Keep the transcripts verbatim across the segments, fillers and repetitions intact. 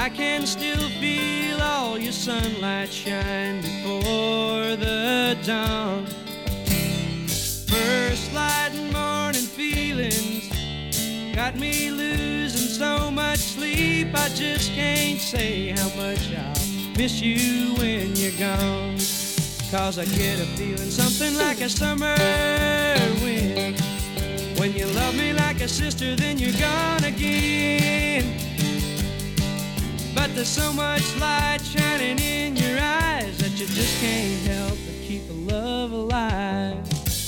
I can still feel all your sunlight shine before the dawn. First light and morning feelings got me losing so much sleep. I just can't say how much I'll miss you when you're gone. 'Cause I get a feeling something like a summer wind. When you love me like a sister, then you're gone again. But there's so much light shining in your eyes that you just can't help but keep a love alive.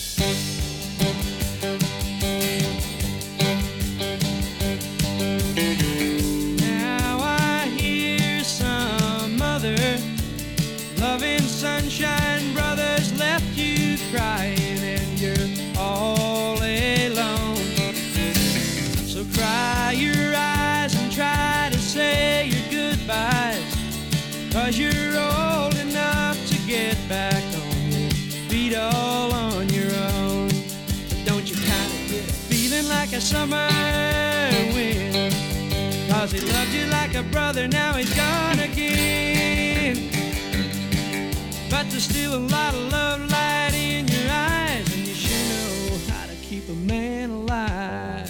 Now I hear some other loving sunshine brothers left you crying, and you're all alone. So cry your eyes and try to say your goodbyes, 'cause you're old enough to get back on your feet all on your own. But don't you kinda get a feeling like a summer wind? 'Cause he loved you like a brother, now he's gone again. But there's still a lot of love light in your eyes, and you sure know how to keep a man alive.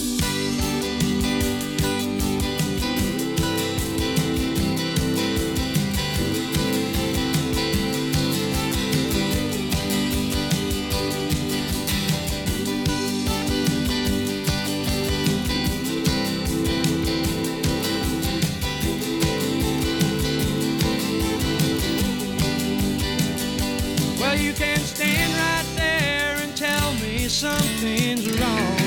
Well, you can stand right there and tell me something's wrong.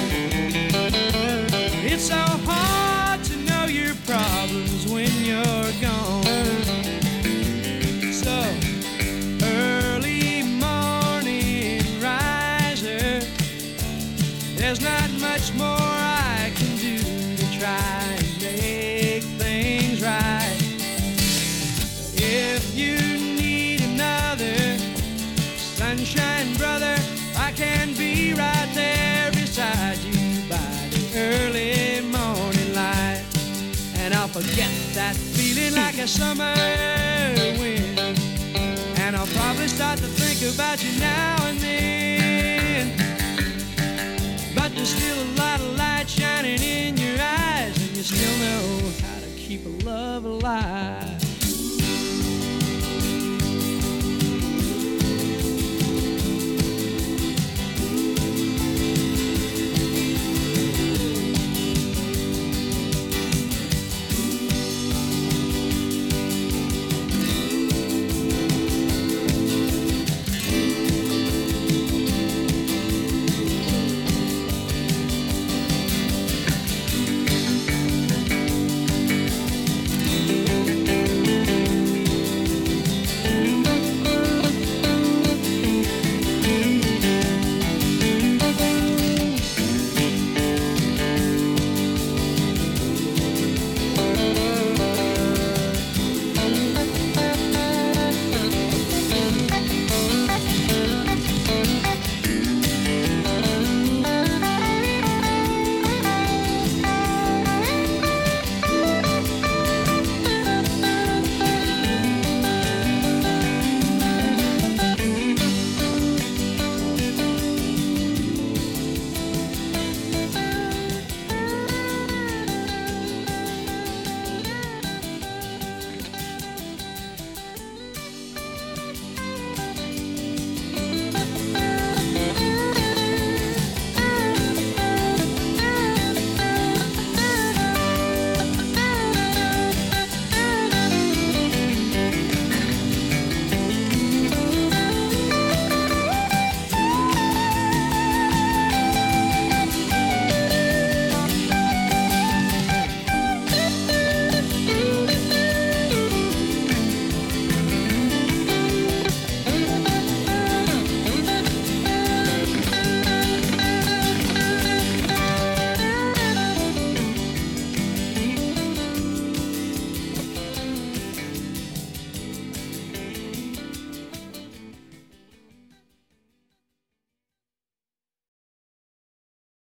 It's so hard to know your problems when you're gone. So, early morning riser, there's not much more I can do to try and make things right. But if you need another sunshine brother, I can be right there beside you by the early morning light. And I'll forget that feeling like a summer wind. And I'll probably start to think about you now and then. But there's still a lot of light shining in your eyes, and you still know how to keep a love alive.